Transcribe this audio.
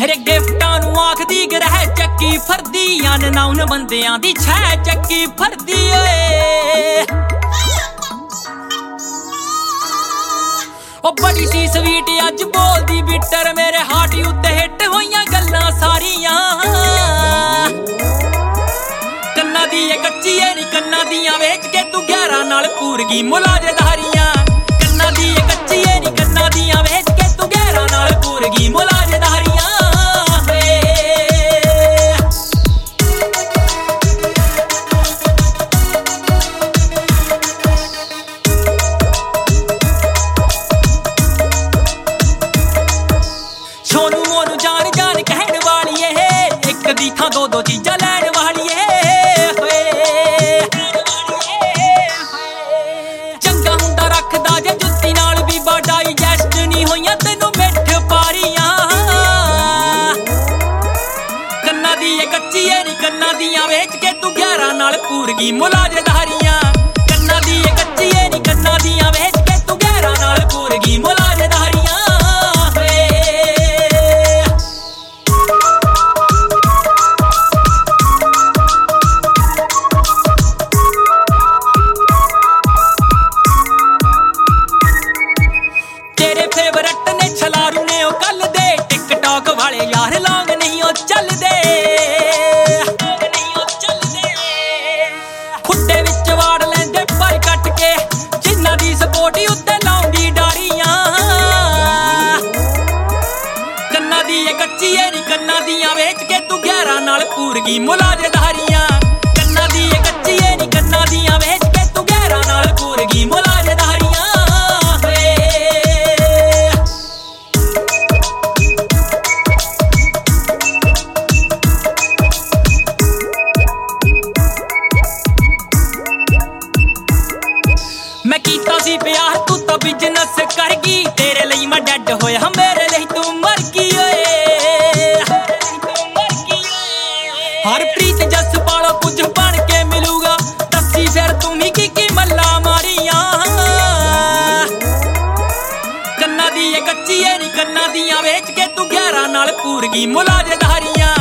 मेरे गिफ्टां नूं आखदी ग्रह चक्की फरदी अननाउन बंदियां दी छह चक्की फरदी ओए ओ बड़ी सी स्वीट अज बोलदी बिटर मेरे हार्ट उत्ते हिट होइयां गल्लां सारियां कन्ना दी कच्ची ऐ नी कन्ना दियां वेच के तू 11 नाल पूरगी मुलाजेदारियां कन्ना दी कच्ची ऐ नी कन्ना दियां वेच के तू 11 नाल पूरगी मुलाजेदारियां सोनू मोनू जान जान कहण वाली है एक दी थां दो दो चीज़ां लैण वाली है चंगा हुंदा रखदा जे जुत्ती नाल भी बाडाई जैस्ट नहीं होइयां तैनू मिठ पारियां कन्ना दी कच्ची ऐ नी कन्ना दियां वेच के तू 11 नाल पूरगी मुलाजेदारियां कन्ना दी कच्ची ऐ नी कन्ना दियां वेच के तू 11 नाल पूरगी मुलाजेदारियां तेरे फेवरेट ने छलारू ने ओ कल दे टिकटॉक वाले यार लॉन्ग नहीं ओ चल दे खुट्टे विच वाड़ लेंदे पर कट के जिन्ना दी सपोर्ट उत्ते लाउंदी डारियां कन्ना दी कच्ची ऐ नी कन्ना दियां वेच के तू 11 नाल पूरगी मुलाजेदारियां कन्ना दी कच्ची ऐ नी कन्ना दियां वेच के तू 11 नाल पूरगी मुलाजेदारियां मैं कीता सी प्यार तू तो बिजनेस कर गई तेरे लिए मैं डेड होया मेरे लिए तू मर गई ओए हर प्रीत जस पालो कुछ बन के मिलूगा दसी फिर तुम ही की मल्ला मारियां कन्ना दी कच्ची ऐ नी कन्ना दियां वेच के तू 11 नाल पूरगी मुलाजेदारियां